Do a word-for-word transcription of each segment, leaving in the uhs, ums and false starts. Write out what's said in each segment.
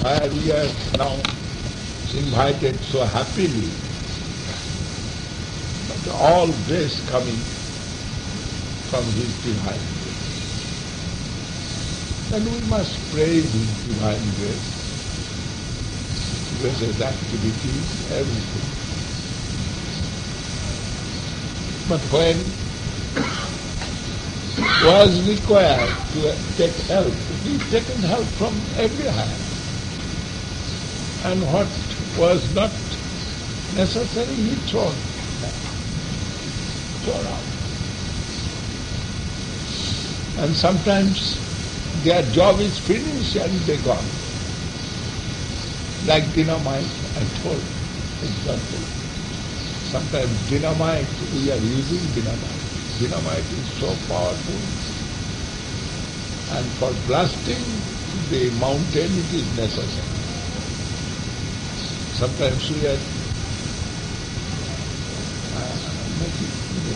where we are now invited so happily. But all grace coming from His divine grace. And we must praise His divine grace. Grace's activities, everything. But when was required to take help, He's taken help from everywhere. And what was not necessary, He thrown back, thrown out. And sometimes their job is finished and they gone. Like dynamite, I told example. Sometimes dynamite, we are using dynamite. Dynamite is so powerful. And for blasting the mountain it is necessary. Sometimes we are uh, making,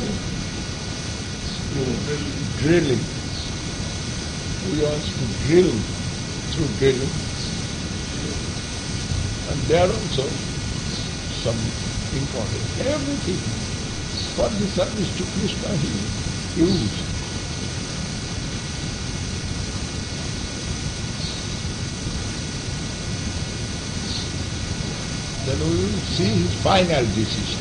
you know, drilling. We want to drill through drilling. And there also some important. Everything for the service to Krishna He used. Then we will see His final decision.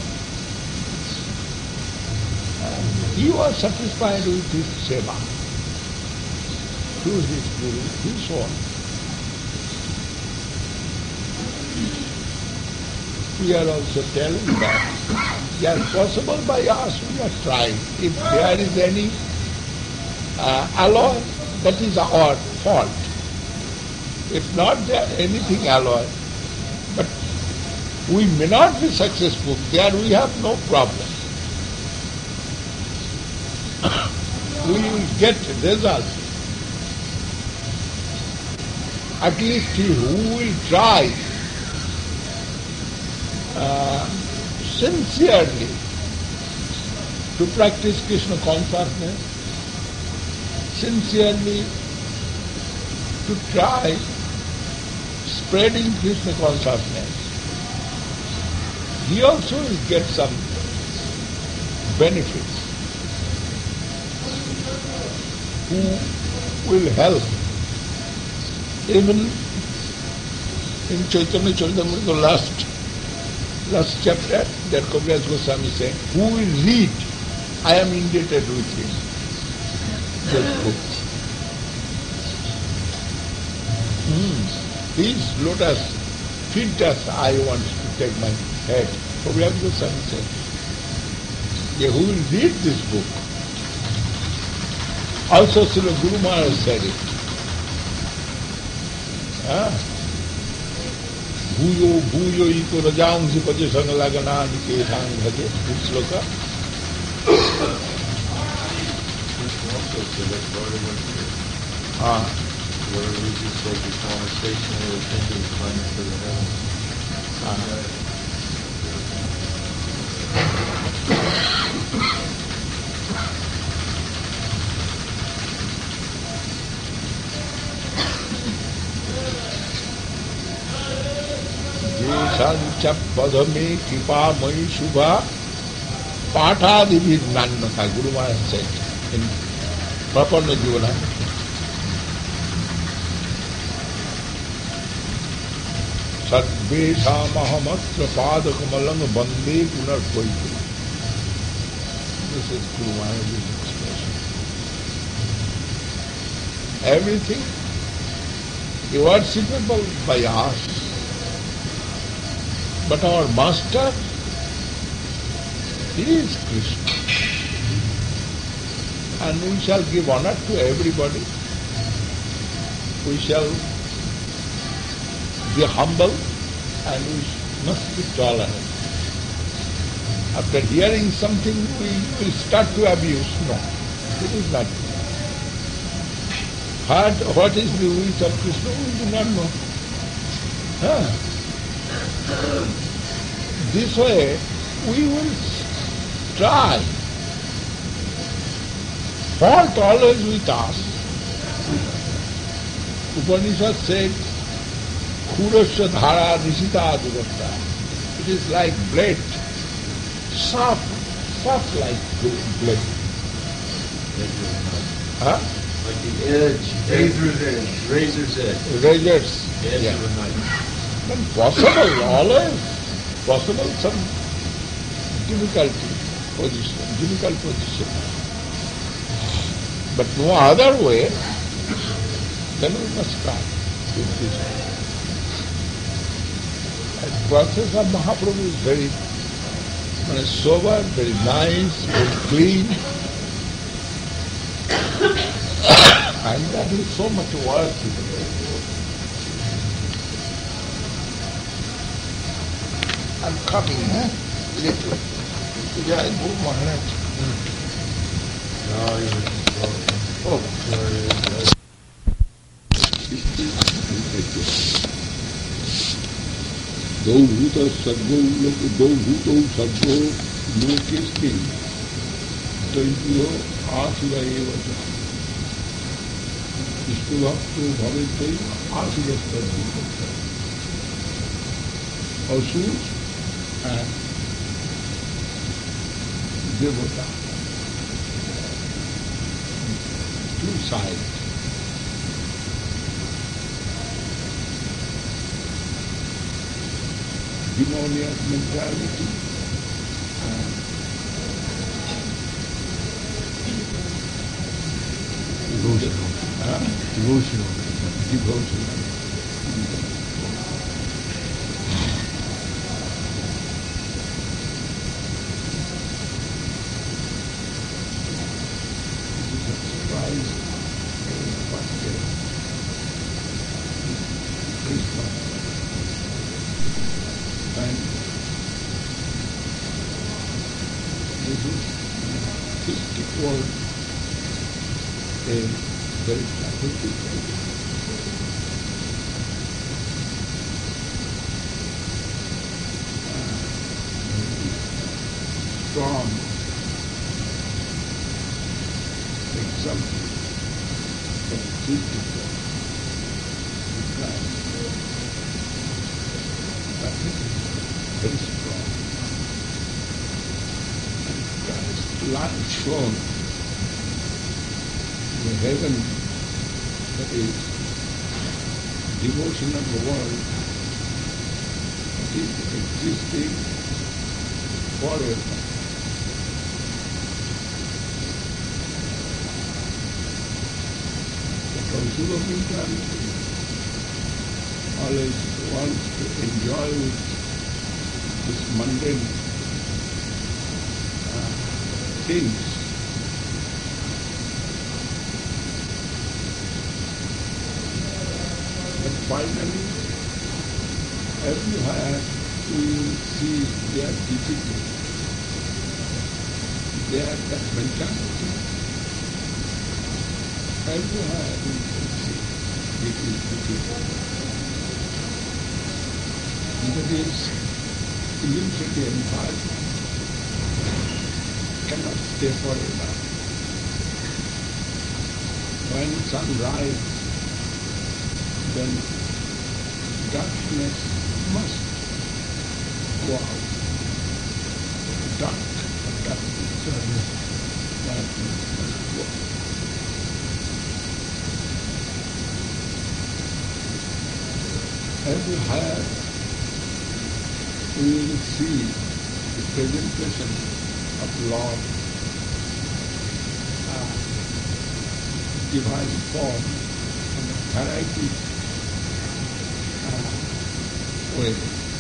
And He was satisfied with His seva. Through His Guru, His own. We are also telling that, yes, possible by us, we are trying. If there is any uh, alloy, that is our fault. If not there anything alloy, but we may not be successful, there we have no problem. We will get results. At least he who will try uh, sincerely to practice Krishna consciousness, sincerely to try spreading Krishna consciousness, he also will get some benefits. Who will help? Even in Chaitanya Charitamrita, last last chapter, that Kaviraj Goswami saying, who will read? I am indebted with him. This book. Hmm. His lotus feet us, I want to take my head. Kaviraj Goswami said, yeah, who will read this book? Also Srila Guru Maharaj said it. Bhuyo bhuyo iko rajaungsi pache sangalagana adike sang bhaje. This sloka. Ah. Where we just said the conversation we were thinking of climbing to the heavens. Ah. Padame Kripa Mai Shubha Pathadi Vidnannata, Guru Maharaj said in Prapanna Jivana. Sadvesha Mahamatra Padakamalang Bande Punar Paitu. This is Guru Maharaj's expression. Everything is worshipable by us. But our master, he is Krishna. And we shall give honor to everybody. We shall be humble and we must be tolerant. After hearing something, we will start to abuse. No, it is not. What, what is the wish of Krishna? We do not know. Huh? This way, we will try. Fault always with us. Upanishad said, Khurasya dhara nishita durata. It is like blade, soft, soft like blade. Huh? Like the edge. Razor's edge. Razor's edge. Razors. Edge Yeah. of a knife. Then possible, always possible some difficulty position, difficult position. But no other way, then we must try with this way. And process of Mahaprabhu is very very sober, very nice, very clean. And that is so much work. I'm coming, huh? Little. Yeah, go Maharaj. No, you're Oh, sorry. Dau bhuta sargo loka, dau bhuto sargo lokestin. Daityo asura eva ja. Vishnu bhakto bhavetai asura sargo. Asurs and devata. Two sides. Demoniac mentality and Devotional. uh, Devotional. devotional. This is a surprise in one day. Christmas. And this is fifty old, a very pathetic idea. Uh, strong example of critical decline. Pathetic, very strong. And Christ light shone the heaven that is devotion of the world that is existing forever. The pursuit of mentality always wants to enjoy with this mundane uh, things. But finally, everywhere we will see their difficulty, their that mentality. Everywhere we can see it is difficult. That is illusory environment cannot stay forever. When sun rises, then darkness must go out. Dark, darkness, darkness must go out. Everywhere we will see the presentation of Lord, uh, divine form and a variety uh, way.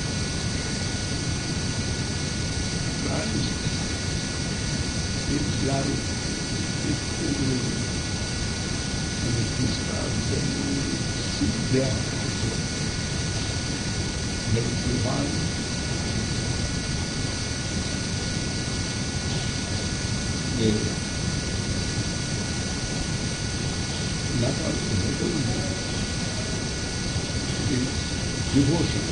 Christ, His life, His guru, and His love, then we will see there also. Very divine. The, not only heaven, it is devotion.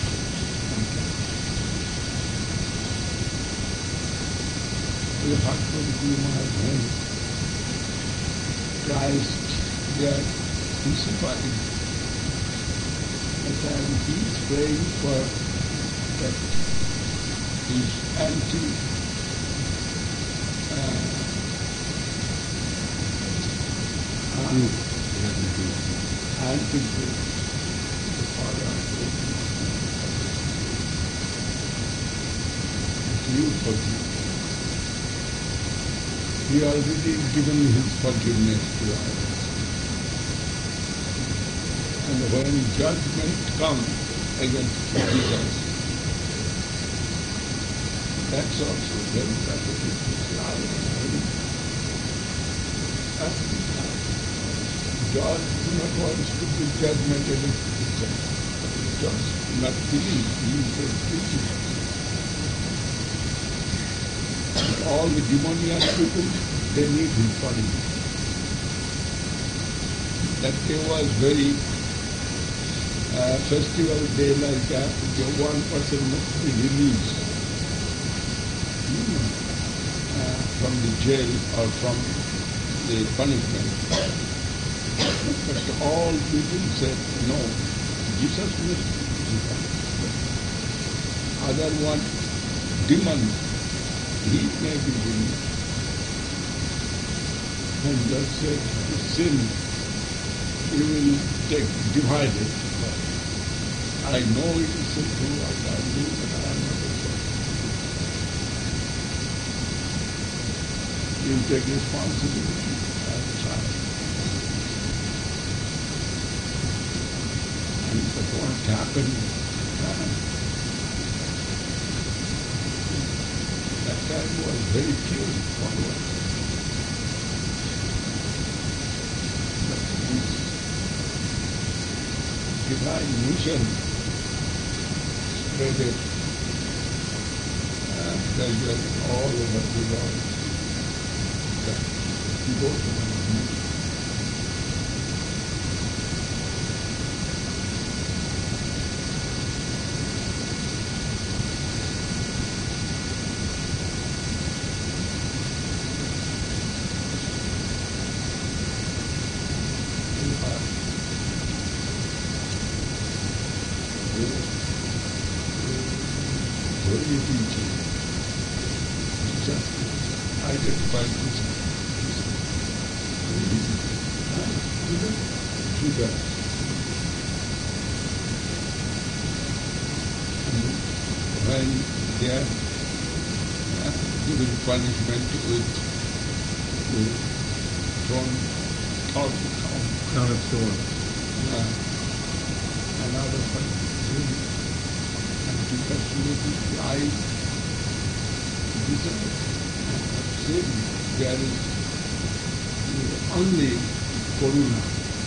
We have from Guru Maharaj, Christ, they are crucified as and he is praying for that his anti uh, Group. You have to do it. anti-group, the father of group. You forgive. He already given his forgiveness to others. And when judgment comes against Jesus, that's also very pathetic. Love and hate. That's the love. God do not want to give judgment against himself. Just not believe. He says, believe. All the demoniac people, they need his body. That day was very uh, festival day like that. The one person must be released hmm, uh, from the jail or from the punishment. But all people said, no, Jesus must be punished. Other one, demon, he may be released. And just said, the sin, you will take divided. I know it is true what I do, but I am not afraid. You take responsibility as a child. And but what happened, uh, that time was very few followers. But this divine mission spread it uh, gradually all over the world. That go to the holy teaching. Just identify this. Sugar. When they are uh, given punishment with, with from thought to count. Crown of thorns. Uh, another punishment. And because with life, desire, and sin, there is only karuna.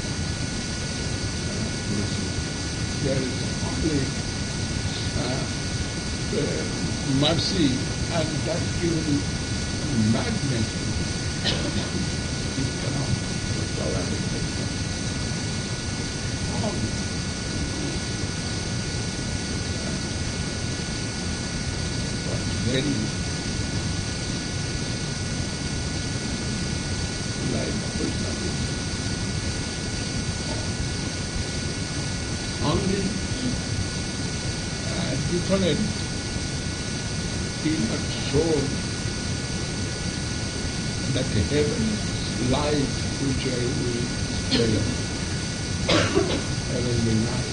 There is only uh, uh, mercy, and that given madness. You cannot tolerate it. All but very like personality. Only uh, different in a soul that heaven light which I will tell heavenly light.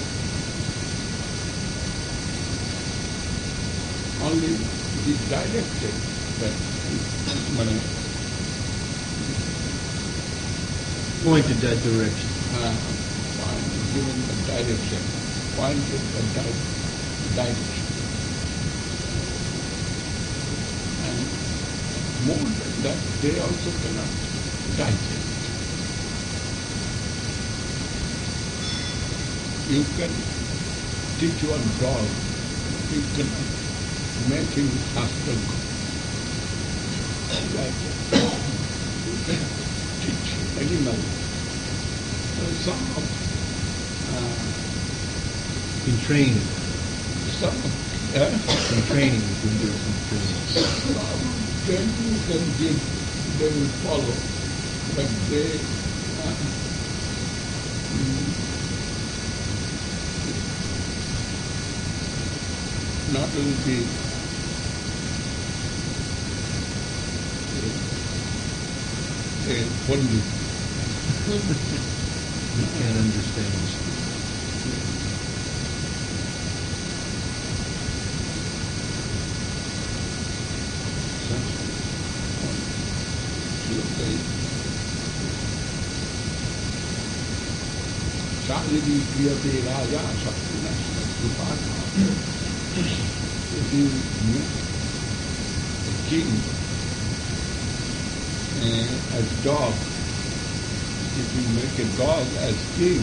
Only the directed that money Pointed that direction. uh, given the direction, pointed the di- direction. And more than that, they also cannot digest. You can teach your dog, you cannot make him faster go. Like you can teach animal uh, some of uh, In training. some of uh, In training, you can do some training. then you can give, they will follow. But they, uh, mm, not will be a, a holy. You can't understand this. Shalini Kriyate Raja Shaktina Shakti If you meet a king uh, as dog, if you make a dog as king,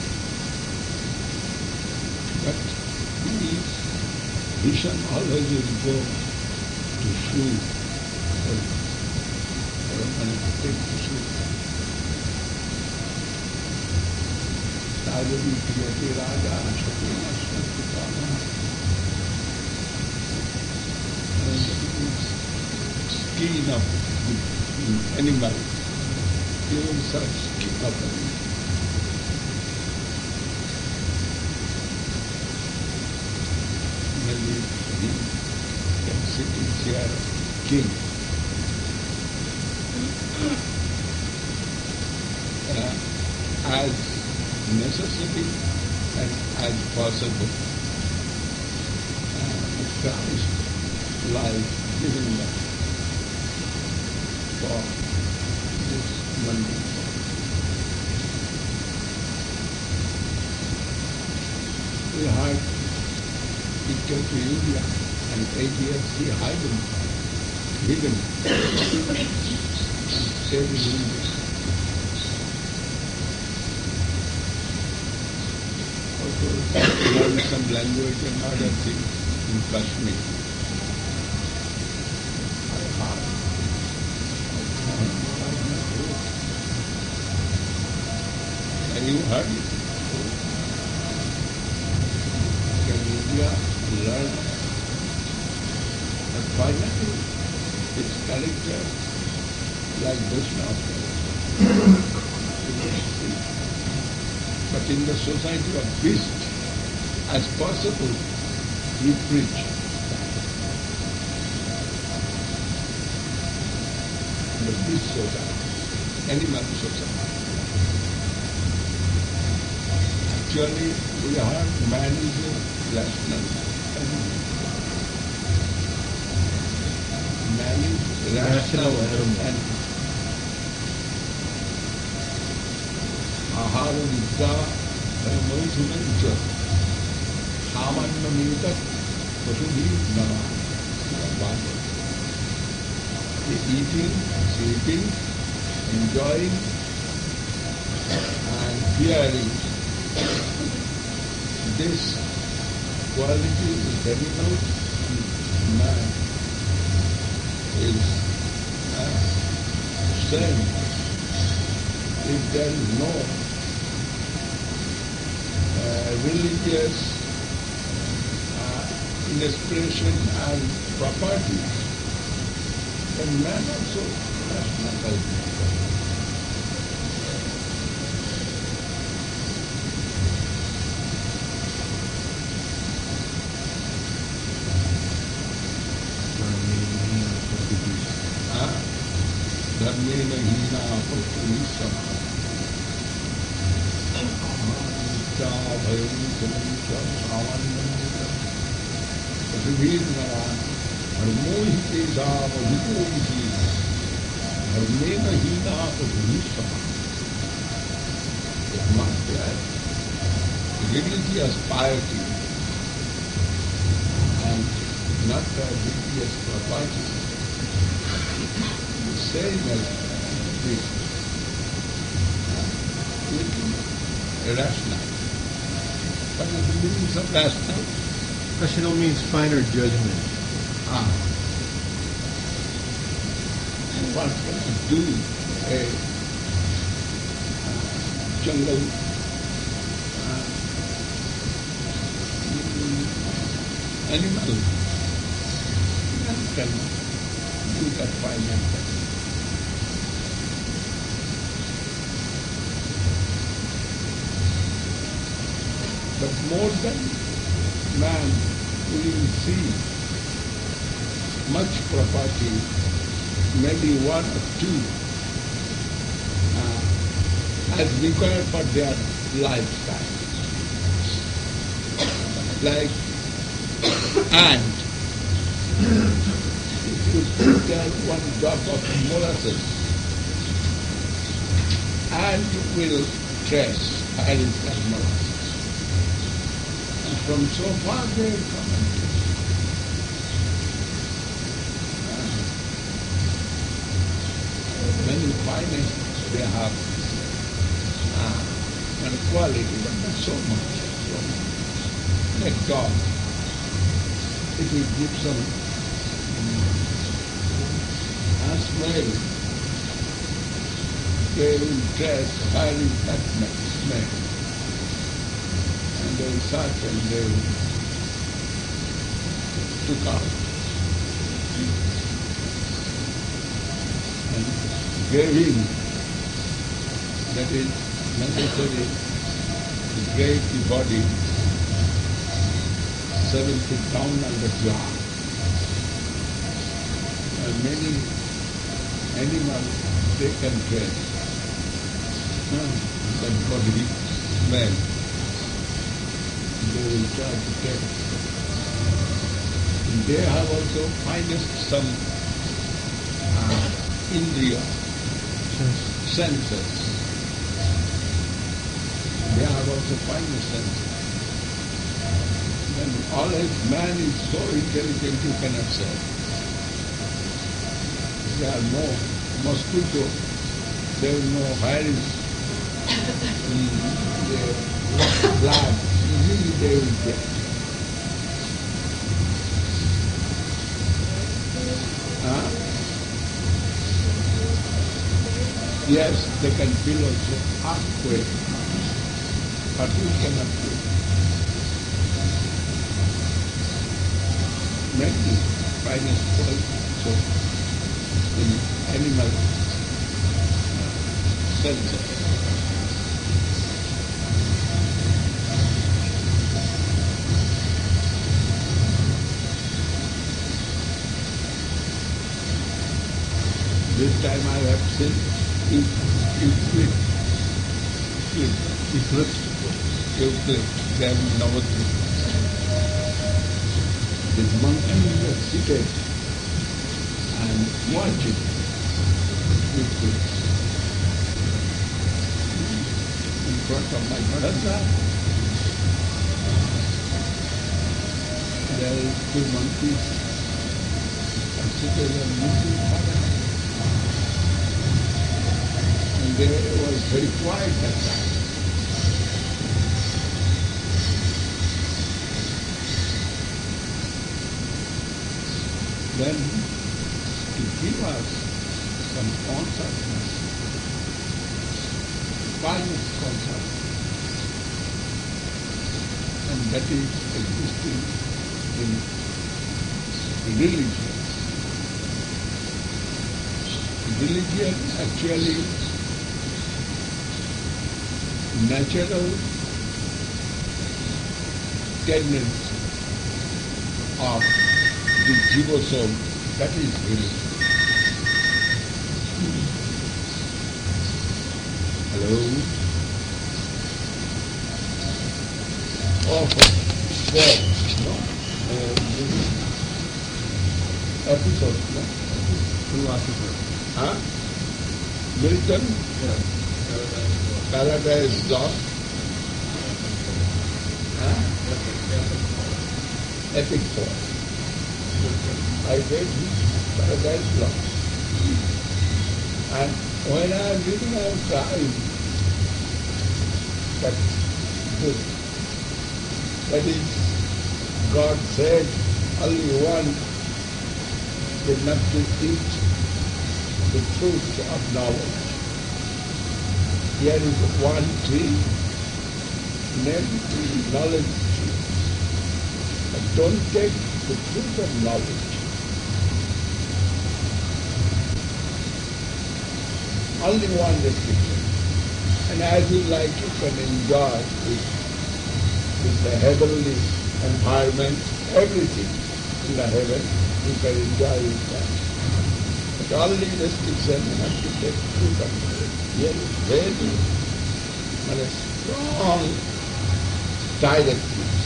but he, Bhishan always will go to shoot or, or take the shoot. Shalini Kriyate Raja Shaktina Shakti Skin of the animal, even such skin of animal. Maybe he can sit in chair of king. Uh, as necessary and as possible. Uh, Christ life giving life for this Monday. We had he came to India and eight years he hidden, hidden and stayed in India. Also learned some language and other things in Kashmir. And you heard it. Can India learn? But finally, its character like Vaishnava. But in the society of beasts, as possible, we preach. The beast society, animal society. Actually, we have man is a rational animal. Man is rational animal. Ahara vidya dharmosumancha samannamita pasubhi nama. Eating, sleeping, enjoying and hearing. This quality is animal and man is uh, same. If there is no uh, religious uh, inspiration and properties, then man also rational. धर्मेण हीना पुत्री समा नित्या भयं सुमंच सामान्यं पशुभीर नरान धर्मो हि तेषाम् अधिको विधि धर्मेण हीना पुत्री समा. It's not that religious piety and not the religious property. Same as this, irrational. What is the meaning of rational? Rational means finer judgment. Ah. What can you do? A uh, jungle uh, animal man can do that finer. But more than man, you will see much property, maybe one or two, uh, as required for their lifestyle. Like ant, if you put there one drop of molasses, ant will trace where is that molasses. And from so far they come and trace. Many finest they have uh, and quality, but not so much. So much. Like dog, it will give some uh, smell. They will trace where is that smell. And they will search and they will took out. And graving, that is necessary to grave the body seven feet down underground. And many animals, they can trace uh, that body smell. They will try to take. And they have also finest some uh, indriya, senses. They have also finest senses. And always man is so intelligent you cannot say. There are more mosquito, they will know where is mm, the blood, easily they will get. Huh? Yes, they can feel also earthquake, but we cannot feel. Many finest also in animal senses. This time I have seen Euclid. Euclid. Euclid. They have Navadvip. This monkey was seated and watching Euclid in front of my veranda. There are two monkeys are seated and looking for it. And there was very quiet that time. Then, to give us some consciousness, finest consciousness, and that is existing in religion. Religion actually natural tendency of the jiva soul, that is religion. Hello? Oh, there, no? Uh, episode, no? Two episodes. Huh? Milton? Yeah. Paradise Lost? Huh? Epic poem. I read Paradise Lost. And when I am reading, I am crying. But good. That is, God said, only one is not to eat the fruit of knowledge. Here is one tree, named tree, knowledge tree. But don't take the fruit of knowledge. Only one restriction. And as you like, you can enjoy with, with the heavenly environment, everything in the heaven, you can enjoy with that. But only restriction you have to take fruit of knowledge. Here is very and a strong directives.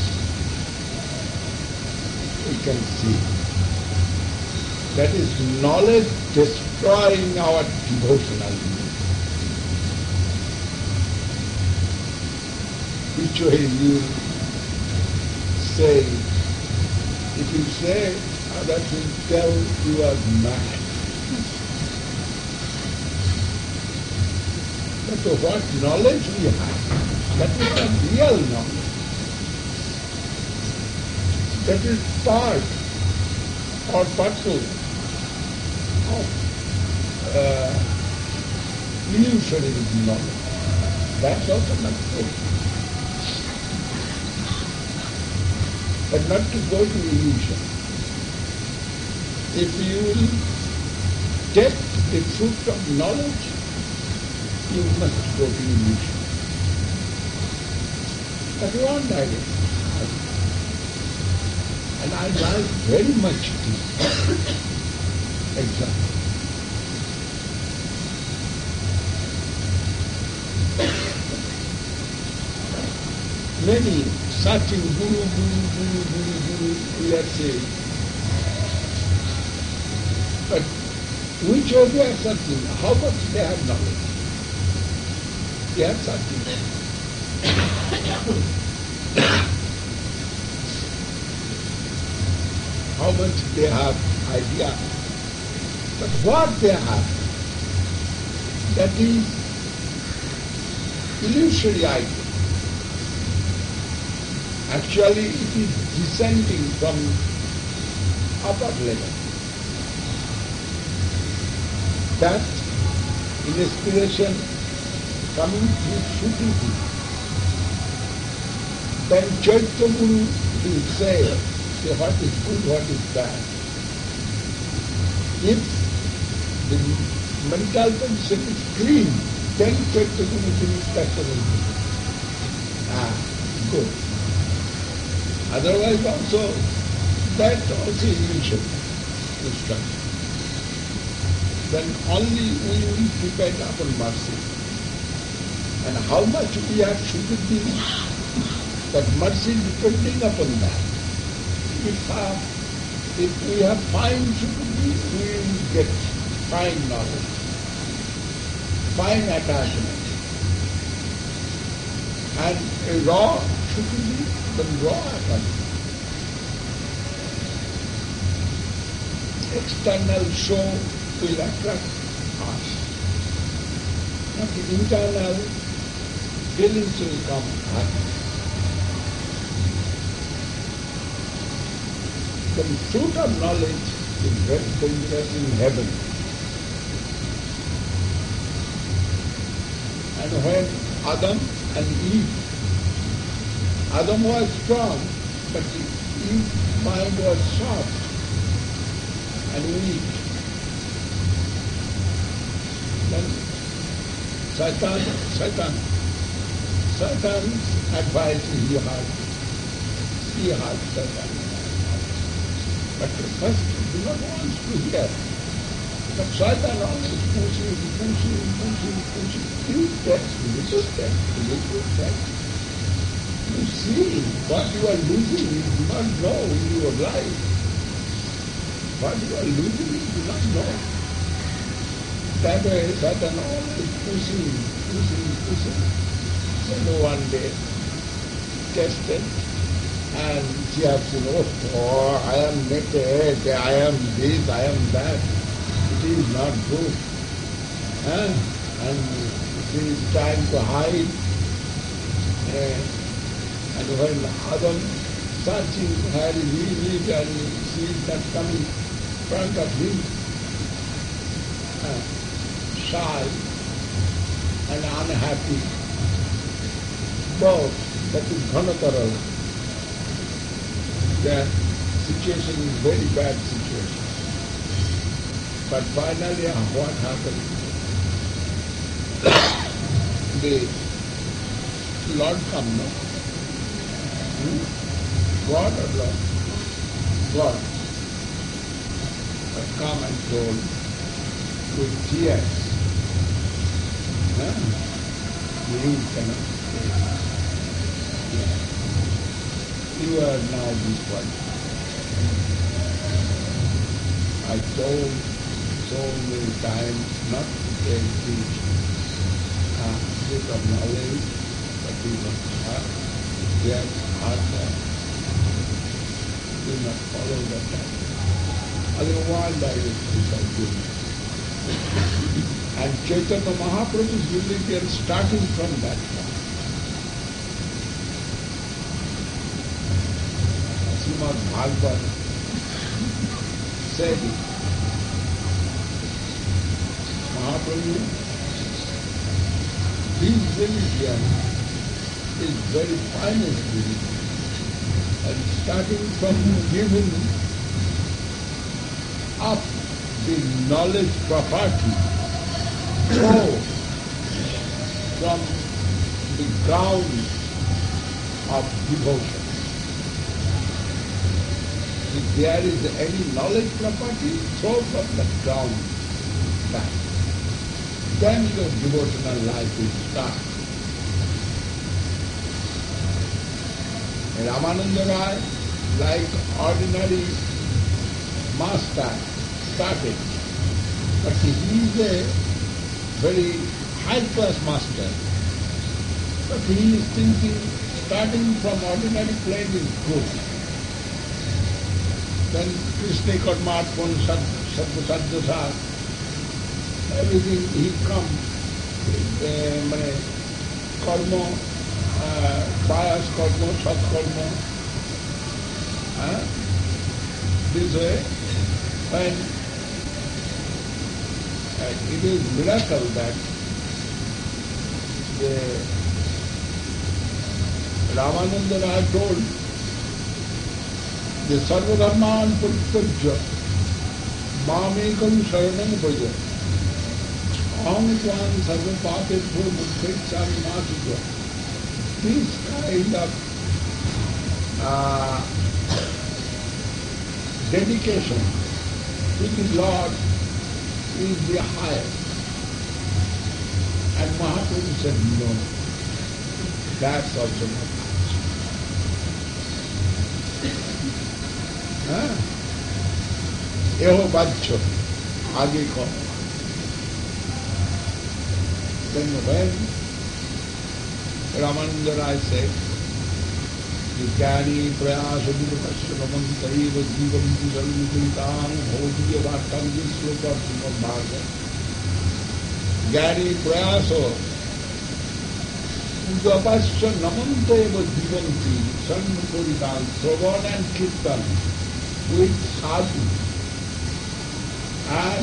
We can see. That is knowledge destroying our devotional need. Which way you say, if you say, others will tell you are mad. But what knowledge we have, that is the real knowledge. That is part or parcel of uh, illusory knowledge. That's also not good. But not to go to illusion. If you will take the fruit of knowledge, you must go to illusion. But you are direct. And I like very much this example. Many searching Guru, Guru, Guru, Guru, Guru, we are saying. But which of you are searching? How much they have knowledge? They are searching. How much they have idea. But what they have, that is illusory idea. Actually, it is descending from upper level. That inspiration coming through Shruti. Then Chaitya Guru will say, say what is good, what is bad. If the mental position is clean, then Chaitya Guru will instruction will be. Ah, good. Otherwise also, that also illusion instruction. Then only we will depend upon mercy. And how much we have Shruti, that mercy depending upon that. If, uh, if we have fine Shruti, we will get fine knowledge, fine attachment. And a raw Shruti, then raw attachment. External show will attract us. But the internal feelings will come back. The fruit of knowledge is very dangerous in heaven. And when Adam and Eve, Adam was strong, but Eve's mind was soft and weak. Then Satan, Satan, Satan's advice he had, he had Satan. But first do not want to hear. But Satan always pushing, pushing, pushing, pushing. You test, little test, little test. You see what you are losing, you do not know in your life. What you are losing, you do not know. That way Satan always pushing, pushing, pushing. So one day, tested, and she has to know, oh, I am naked, I am this, I am that. It is not good. Huh? And she is trying to hide. Uh, and when Adam searching where he is and she is not coming in front of him, uh, shy and unhappy, both, that is Ghanatara. The situation is very bad situation. But finally, what happened? The Lord come, no? Hmm? God or Lord? God had come and told with tears, huh? You cannot stay. Yeah. You are now this one. I told so many times not to take this uh, bit of knowledge, but you must have, get heart that. Do not follow that path. Otherwise I will decide you. And Chaitanya Mahaprabhu's religion starting from that point. Srimad Bhagavad said it. Mahaprabhu, his religion is very finest religion. And starting from giving up the knowledge property, so from the ground of devotion. If there is any knowledge property, throw from the ground back. Then your devotional life will start. Ramananda Rai, like ordinary master, started. But he is a very high-class master. But he is thinking starting from ordinary plane is good. Then Krishna Karmarpan, Sadhu Sadhasa, everything he comes, uh, karma, uh, bias karma, sat karma, uh, this way, when uh, it is miracle that the Ramananda Rai told the Sarvadharman Parityajya Mamekam Sharanam Bhaja Aham Tvam Sarva Papebhyo Mukkhecchami Ma Chudha. This kind of uh, dedication to the Lord is the highest. And Mahaprabhu said, no, that's also not much. Huh? Eho baccho, age ko. Then when Ramananda Rai said, Jnani prayasa vidupasya namantaiva jivanti sarvipuritam bhaudiya bhattam visloka srimad bhagavad. Jnani prayasa vidupasya namantaiva jivanti sarvipuritam Shravan and Kirtan with sadhu and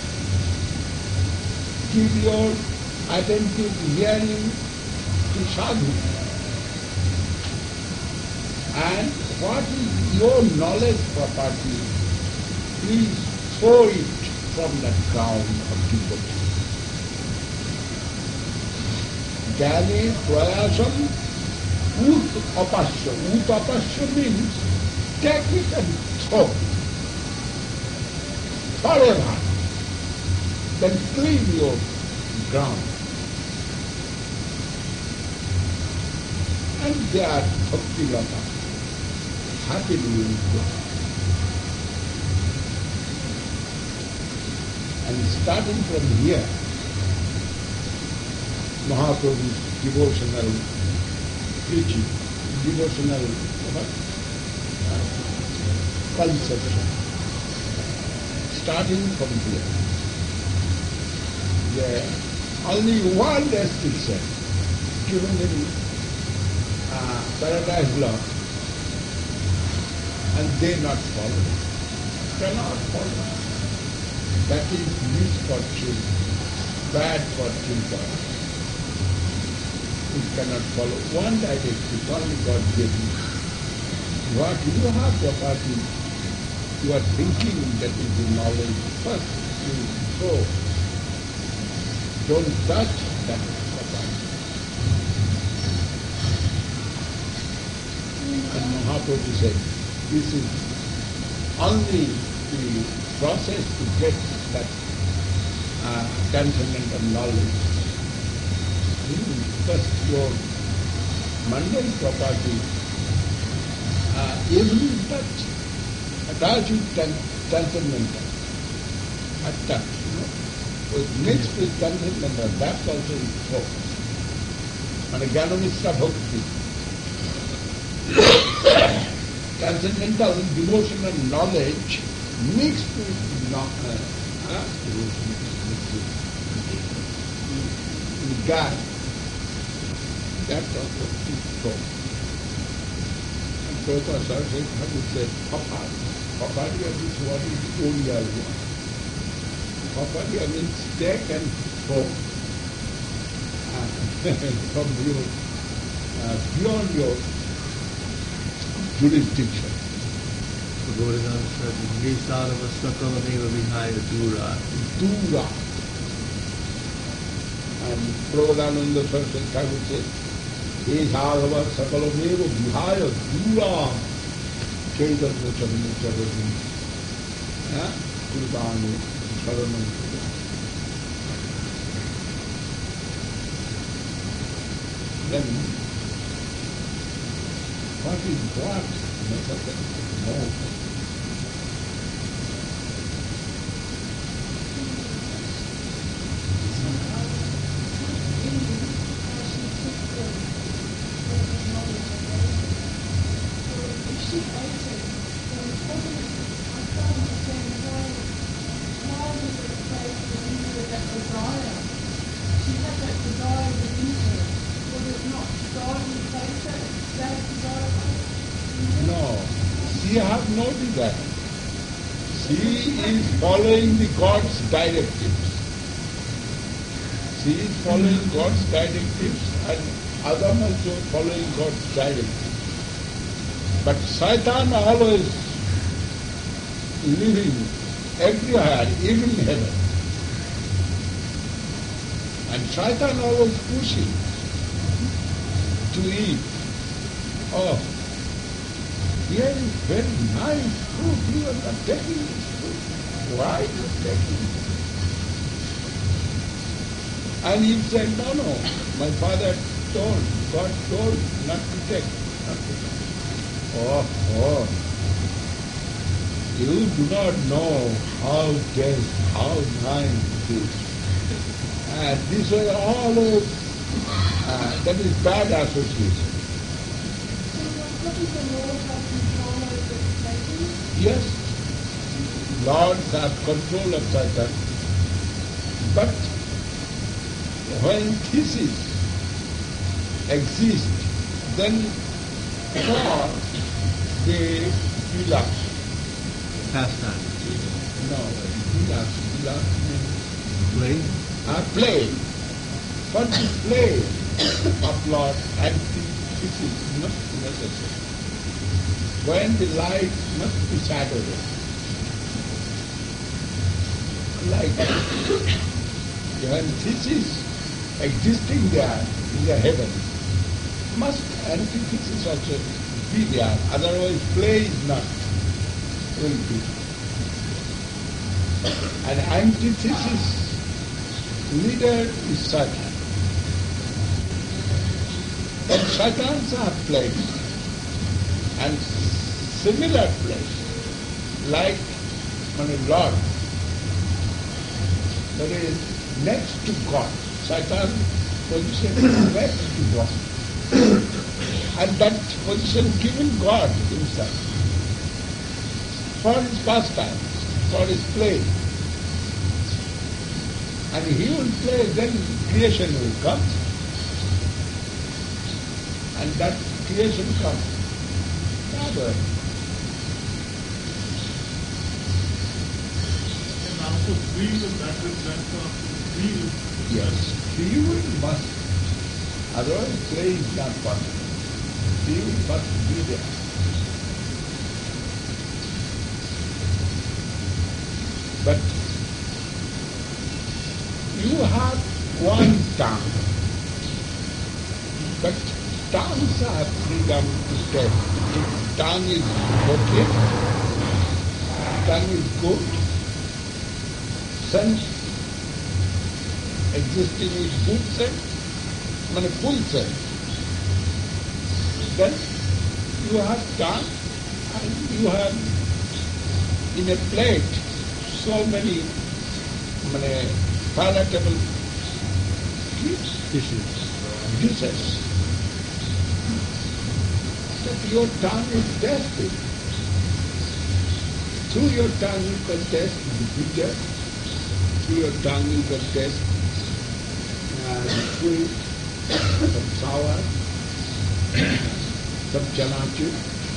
give your attentive hearing to sadhu. And what is your knowledge property? Please throw it from the ground of devotion. Jnane prayasam ut apasya. Ut apasya means take it and throw. Forever. Then clean your ground. And they are bhakti lata. Happily will go. And starting from here, Mahaprabhu's devotional preaching, devotional what? Conception. Starting from here. Yeah. Only one restriction given in uh, Paradise Law, and they not follow. Cannot follow. That is misfortune, bad fortune for us. We cannot follow one directive, only God gave you. What you have property, you are thinking that is the knowledge. First you throw. Don't touch that property. And Mahaprabhu said, this is only the process to get that uh, transcendental knowledge. Hmm, Because your mundane property, uh, every touch attached with tran- transcendental, at touch, you know. So mixed with transcendental, that also is focus. And Jnana-mishra bhakti. Transcendental devotional knowledge mixed with no, uh, uh, devotion, with God. That also is focus. And Prabhupada Saraswati Thakur said, Papadia. Papadia is what is Oriya one. Papadia means take and go. From your, uh, beyond your jurisdiction. Gauranga said, Nisarva Sakalameva Vihaya Dura. Dura. And Prabhupada Saraswati Thakur said, Nisarva Sakalameva Vihaya Dura. Chaitanya Chavana Chavana. Kurvanu Saranam. Then, what is what? No. No, she has no desire. She is following the God's directives. She is following God's directives and Adam also following God's directives. But Satan always living everywhere, even in heaven. And Satan always pushing to eat. Oh, here is very nice food, you are not taking this food. Why you taking it? And he said, no, no, my father told, God told not to take, not to take. Oh, oh, you do not know how taste, how nice it is. And this was always, uh, that is bad association. Yes, lords have control of Satan, but when thesis exists, then for the vilas. Pastime. No, vilas, vilas means Play. uh, play. For the play of Lord, antithesis must be necessary. When the light must be shadowed, like when thesis existing there in the heaven, must antithesis also be there, otherwise play is not will be. And antithesis leader is Satan. And Satans are place. And similar place, like when a Lord, that is next to God. Satan position is next to God. And that position given God himself for his pastimes, for his play. And he will play, then creation will come. And that creation comes. Never. And also free will, that represents of free will. Yes, free will must. Otherwise play is not possible. Free will must be there. But you have one tongue, but tongues have freedom to test. If tongue is okay, tongue is good, sense existing is good sense, I mean full sense, then you have tongue and you have in a plate so many I mean, palatable dishes. dishes. That your tongue is tested. Through your tongue you can test the bitter, through your tongue you can test uh, the sweet, some sour, some chanachur,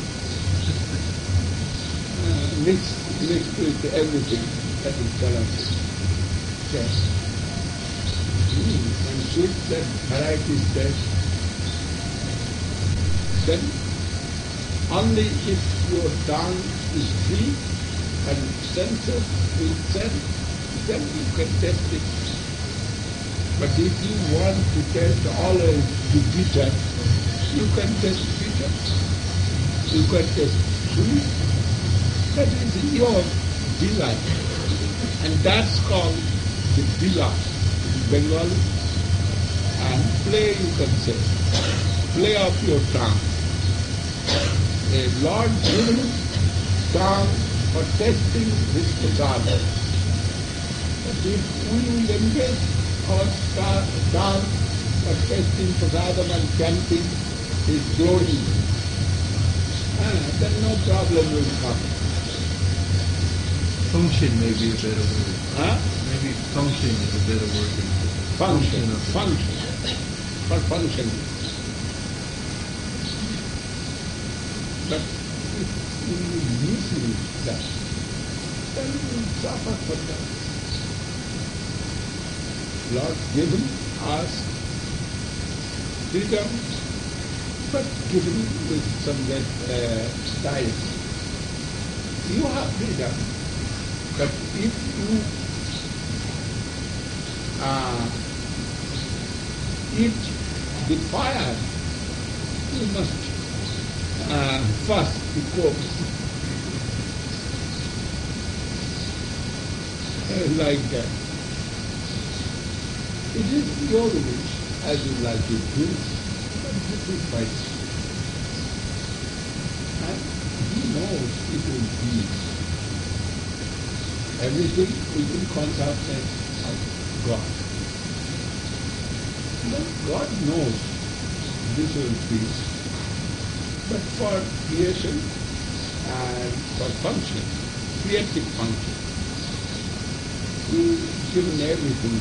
uh, mixed, mixed with everything that is chanachur. Yes. Mm, and sweet, that varieties test. Then only if your tongue is free and senses will sense, then you can test it. But if you want to test always the bitter, you can test bitter. You can test sweet. That is your delight. And that's called the delight in Bengali. And play, you can say, play of your tongue. A Lord given tongue for testing his prasada. But if we engage our tongue for testing prasadam and chanting his glory, ah, then no problem will come. Function may be a better word. Huh? Maybe function is a better word than Function, of it. function, for function. But if we misuse that, then we will suffer for that. Lord given us freedom, but given with some uh, style. You have freedom, but if you uh, eat the fire, you must uh, first be cooked. Like that. It is your wish, as you like it to, but this is my choice. And he knows it will be everything within consciousness of God. But God knows this will be, but for creation and for function, creative function, He's given everything.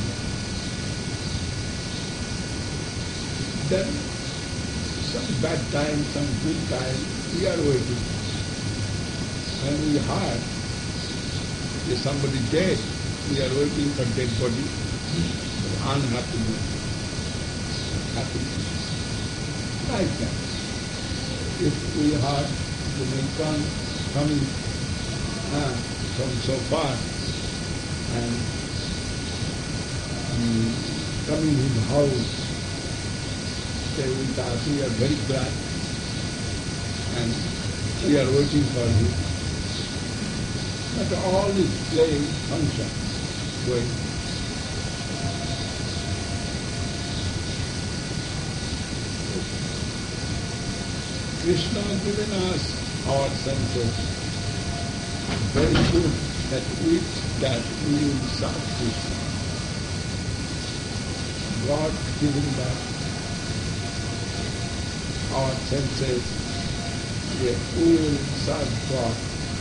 Then some bad time, some good time, we are waiting. When we heard there's somebody dead, we are waiting for dead body, unhappiness, happiness. Like that. If we heard the Lincoln coming uh, from so far and um, coming in the house, they will tell us, we are very glad and we are waiting for you. But all is playing function, going. Krishna has given us our senses. Very good that with that we will serve Krishna. God giving that our senses, yet we will serve God.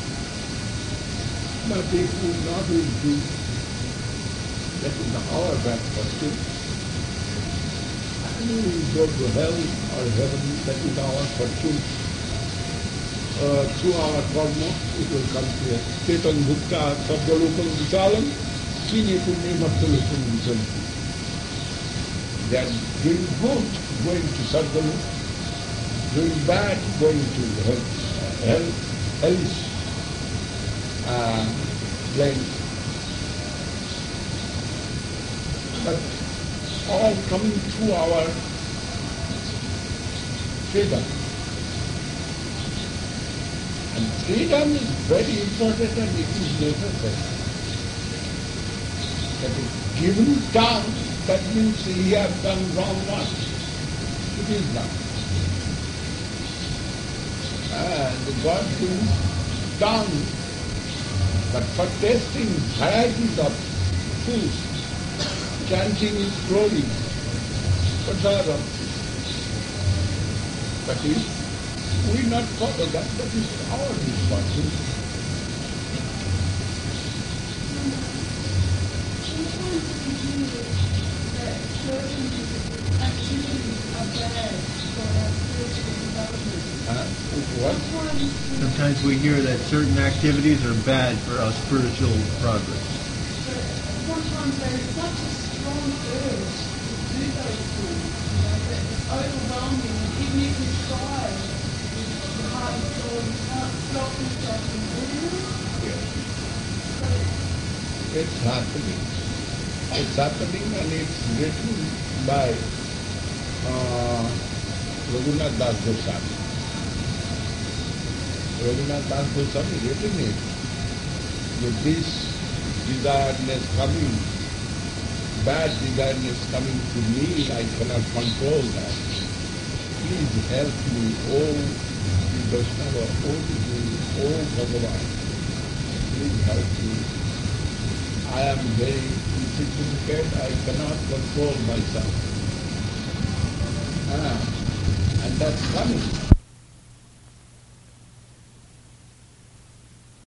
But if we not will do, that is our bad fortune. And we will go to hell or heaven, that is our fortune. Uh, through our karma, it will come to us. Ketan bhukta sabdalupam visalam, kine punne bhaktalupam visalam. They are doing good, going to Sargalu, doing bad, going to hell, hell, hellish uh, plane. But all coming through our freedom. And freedom is very important and it is necessary. That is given tongue, that means he has done wrong once. It is not. And God gives tongue, but for tasting varieties of foods, chanting is growing. What's our wrong? But if we not follow that, that is our responsibility. Uh, what? Sometimes we hear that certain activities are bad for our spiritual progress. Sometimes there's such a strong urge to do those things, you know, that it's overwhelming, and even if you try with your heart and soul, you can't stop yourself from doing it. Yes. So, It's happening. It's happening and it's written by uh, Raghunath Das Goswami. Raghunath Das Goswami written it. With this desiredness coming, bad desiredness coming to me, I cannot control that. Please help me, oh Vaishnava, oh Guru, oh Bhagavan. Please help me. I am very insignificant, I cannot control myself. Ah, and that's coming.